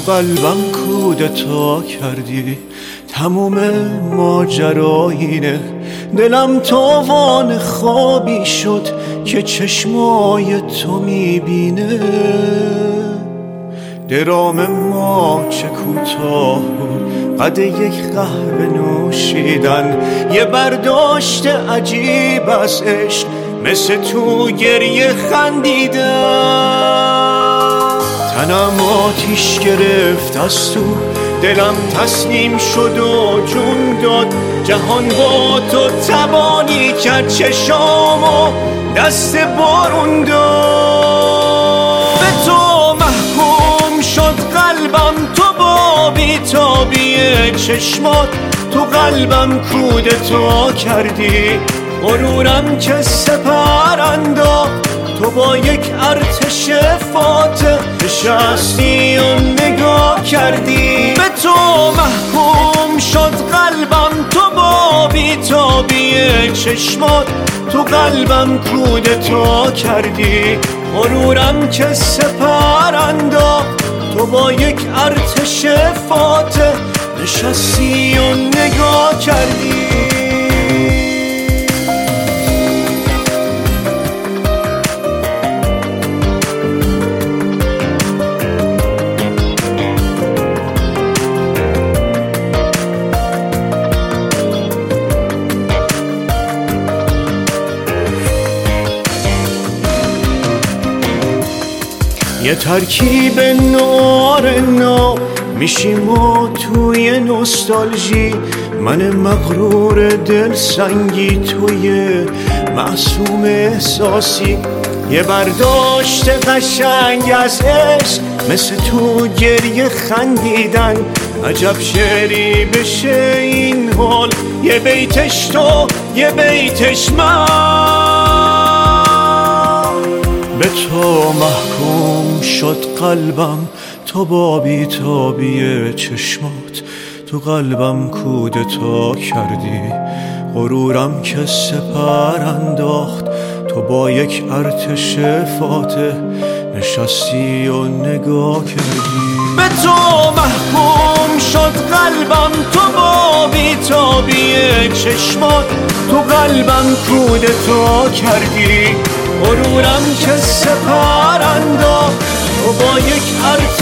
قلبم کودتا کردی، تموم ماجرا اینه. دلم تاوان خوابی شد که چشمای تو میبینه. درام ما چه کوتاه بود، قد یک قهوه نوشیدن، یه برداشت عجیب از عشق، مثل تو گریه خندیدن. تنم آتیش گرفت از تو، دلم تسلیم شد و جون داد. جهان با تو تبانی کرد، چشامو دست بارون داد. به تو محکوم شد قلبم، تو با بی‌تابی چشمات، تو قلبم کودتا کردی. غرورم که سپر انداخت، تو با یک ارتش فاتح نشستی و نگاه کردی. به تو محکوم شد قلبم، تو با بی‌تابی چشمات، تو قلبم کودتا کردی. غرورم که سپر انداخت، تو با یک ارتش فاتح نشستی و نگاه کردی. یه ترکیب نارنا میشیم و توی نوستالژی، من مغرور دل سنگی، توی معصوم احساسی. یه برداشت قشنگ از عشق، مثل تو گریه خندیدن. عجب شعری بشه این حال، یه بیتش تو یه بیتش من. به تو محکوم شد قلبم، تو با بی‌تابی چشمات، تو قلبم کودتا کردی. غرورم که سپر انداخت، تو با یک ارتش فاتح نشستی و نگاه کردی. به تو محکوم شد قلبم، تو با بی‌تابی چشمات، تو قلبم کودتا کردی. غرورم که سپر انداخت، تو با یک ارتش